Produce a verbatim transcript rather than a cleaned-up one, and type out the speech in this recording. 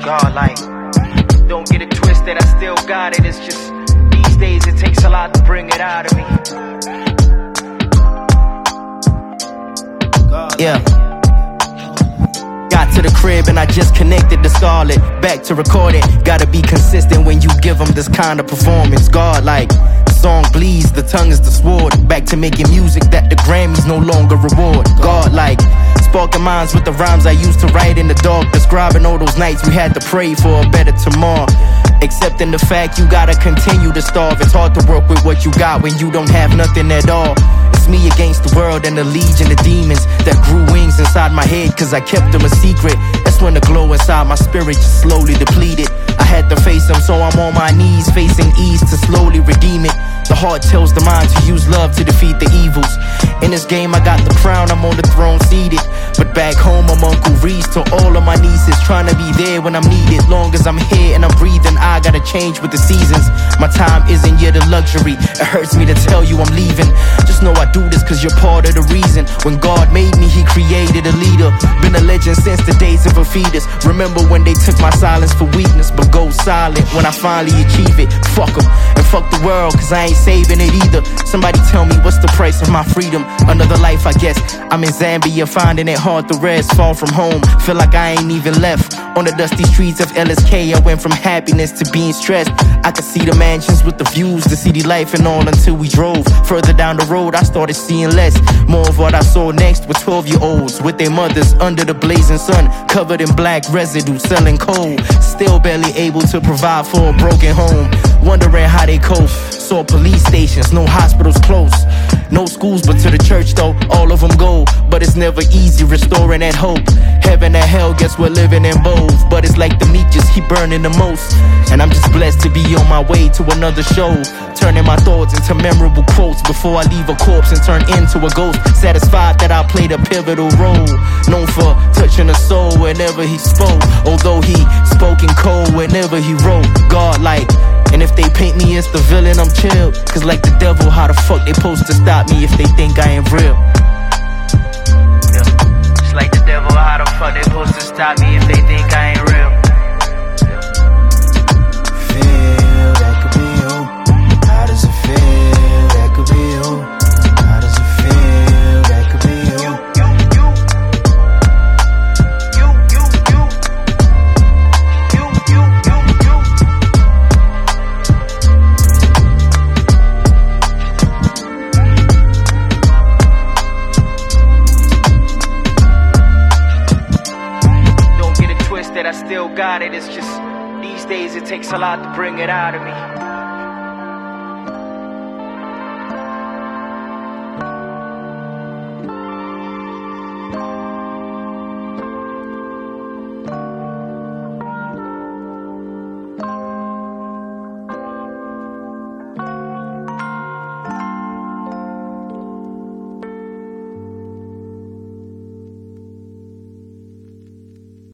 God, like, don't get it twisted, I still got it. It's just, these days it takes a lot to bring it out of me. God, yeah. Got to the crib and I just connected to Scarlett. Back to record it. Gotta be consistent when you give them this kind of performance. God, like, the song bleeds, the tongue is the sword. Back to making music that the Grammys no longer reward. God, like, sparking minds with the rhymes I used to write in the dark. Describing all those nights we had to pray for a better tomorrow. Accepting the fact you gotta continue to starve. It's hard to work with what you got when you don't have nothing at all. It's me against the world and the legion of demons that grew wings inside my head cause I kept them a secret. That's when the glow inside my spirit just slowly depleted. I had to face them, so I'm on my knees facing ease to slowly redeem it. The heart tells the mind to use love to defeat the evils. In this game I got the crown, I'm on the throne seated. But back home I'm Uncle Reese to all of my nieces, trying to be there when I'm needed. Long as I'm here and I'm breathing, I gotta change with the seasons. My time isn't yet a luxury, it hurts me to tell you I'm leaving. Just know I do this cause you're part of the reason. When God made me, he created a leader. Been a legend since the days of a fetus. Remember when they took my silence for weakness, but go silent when I finally achieve it. Fuck them, and fuck the world cause I ain't saving it either. Somebody tell me what's the price of my freedom. Another life I guess. I'm in Zambia finding it hard to rest. Far from home, feel like I ain't even left. On the dusty streets of L S K I went from happiness to being stressed. I could see the mansions with the views, the city life and all until we drove. Further down the road I started seeing less. More of what I saw next were twelve year olds with their mothers under the blazing sun, covered in black residue, selling coal. Still barely able to provide for a broken home, wondering how they cope. Saw police stations, no hospitals close. No schools but to the church though, all of them go. But it's never easy restoring that hope. Heaven and hell, guess we're living in both. But it's like the meat just keep burning the most. And I'm just blessed to be on my way to another show, turning my thoughts into memorable quotes before I leave a corpse and turn into a ghost. Satisfied that I played a pivotal role, known for touching a soul whenever he spoke. Although he spoke in cold whenever he wrote. God like, and if they paint me as the villain, I'm chill. Cause like the devil, how the fuck they supposed to stop me if they think I ain't real? Yeah. Just like the devil, how the fuck they supposed to stop me if they think I ain't real? Yeah. Feel that could be you. How does it feel? That could be you. How does it feel? That could be you. I still got it, it's just, these days it takes a lot to bring it out of me.